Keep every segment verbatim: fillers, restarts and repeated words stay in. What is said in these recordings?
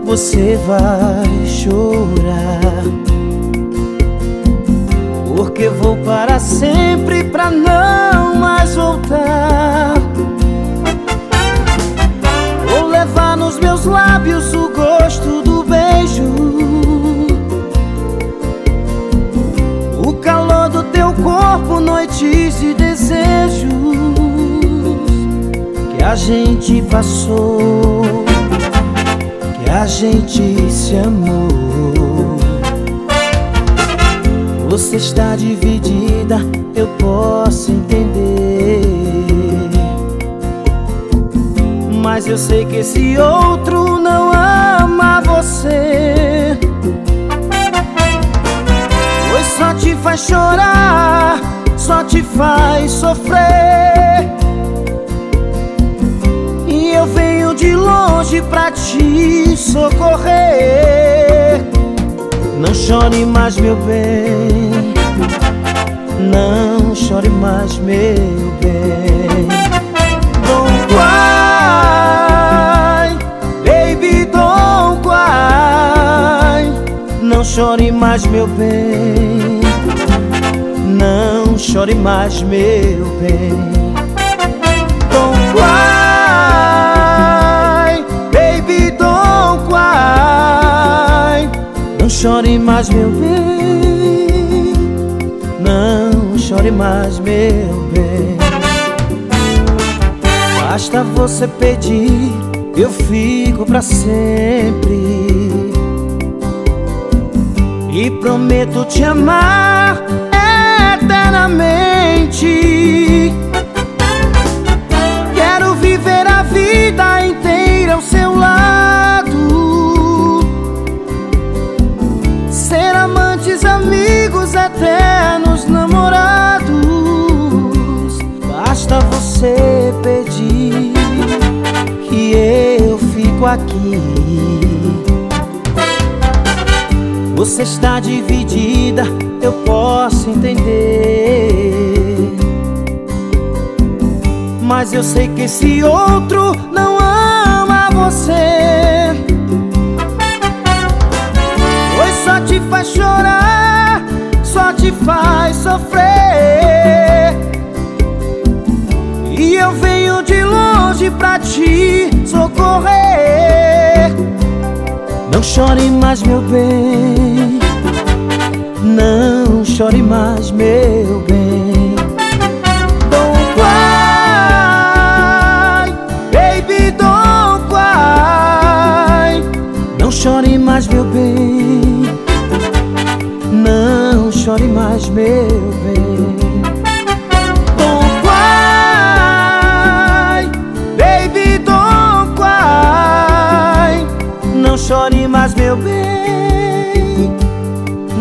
você vai chorar, porque vou para sempre pra não mais voltar. Vou levar nos meus lábios o gosto do beijo, o calor do teu corpo, noites de desejos que a gente passou, que a gente se amou. Você está dividida, eu posso entender, mas eu sei que esse outro não ama você, pois só te faz chorar, só te faz sofrer. E eu venho de longe pra te socorrer. Não chore mais, meu bem, não chore mais, meu bem. Don't cry, baby, don't cry. Não chore mais, meu bem, não chore mais, meu bem. Don't cry, baby, don't cry. Não chore mais, meu bem, não chore mais, meu bem. Basta você pedir, eu fico pra sempre, e prometo te amar eternamente. Quero viver a vida inteira ao seu lado, ser amantes, amigos, eternos namorados. Basta você pedir que eu fico aqui. Você está dividida, eu posso entender, mas eu sei que esse outro não ama você, pois só te faz chorar, só te faz sofrer. E eu venho de longe pra te socorrer. Não chore mais, meu bem, não chore mais, meu bem. Don't cry, baby, don't cry. Não chore mais, meu bem, não chore mais, meu bem. Don't cry, baby, don't cry. Não chore mais, meu bem,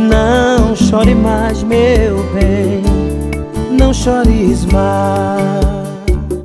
não chore mais, meu bem. Não chores mais.